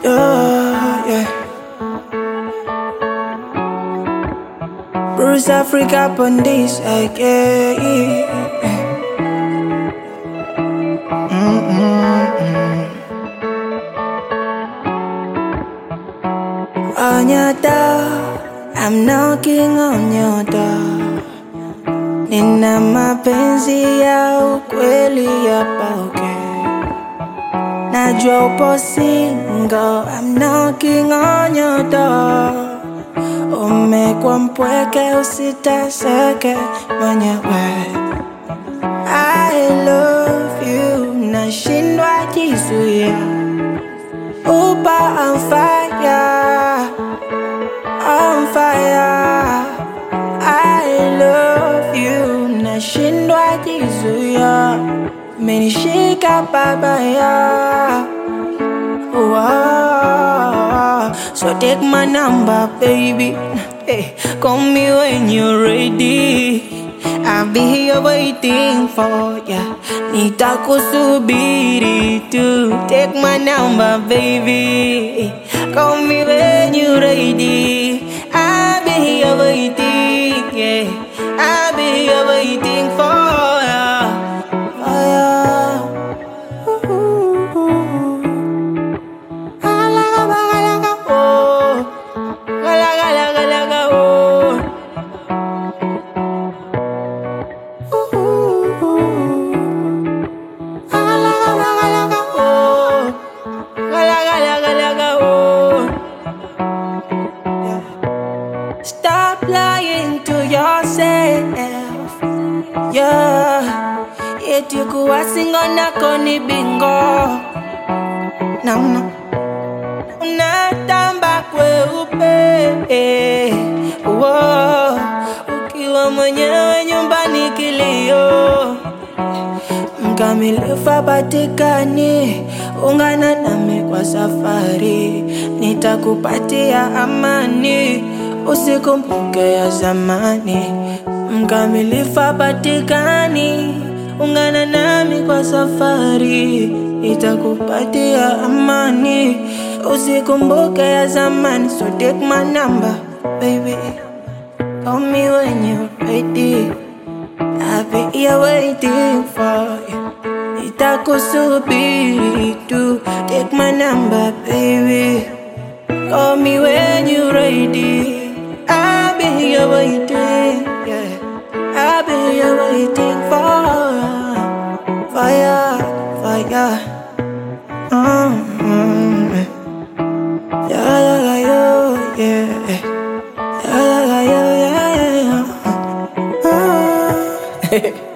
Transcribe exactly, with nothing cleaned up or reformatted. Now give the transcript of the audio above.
Yeah, yeah. Bruce Africa on this, like, yeah, yeah. Mm-mm-mm. On your door, I'm knocking on your door. Nina mapenzi ya ukweli hapa, okay. Najua upo single, I'm knocking on your door. Umekuwa mpweke, usiteseke mwenyewe. I love you, nashindwa jizuia. Upa on fire, on fire. I love you, nashindwa jizuia. Menishika babaya. Wow. So take my number, baby. Hey, call me when you're ready. I'll be here waiting for ya. Nitakusubiri tu. Take my number, baby. Call me when you're ready. I'll be here waiting, yeah. I'll be here waiting for ya. For ya. Stop lying to yourself, yeah. Yet you go sing on a koni bingo. No, no. Unatamba kweupe, wow. Ukiwa mwenyewe nyumbani kilio. Mkamilifu hapatikani, ungana nami kwa safari. Nitakupatia amani, usikumbuke ya zamani. Mkamilifu hapatikani, ungana nami kwa safari. Nitakupatia amani, usikumbuke ya zamani. So take my number, baby. Call me when you're ready. I'll be here waiting for you. Nitakusubiri tu. Take my number, baby. Call me when you're ready. I'll be here waiting, yeah. I'll be here waiting for ya, for ya, for ya. Mm-hmm. Yeah, yeah, yeah, yeah. Yeah, yeah, yeah, yeah, yeah. Mm-hmm.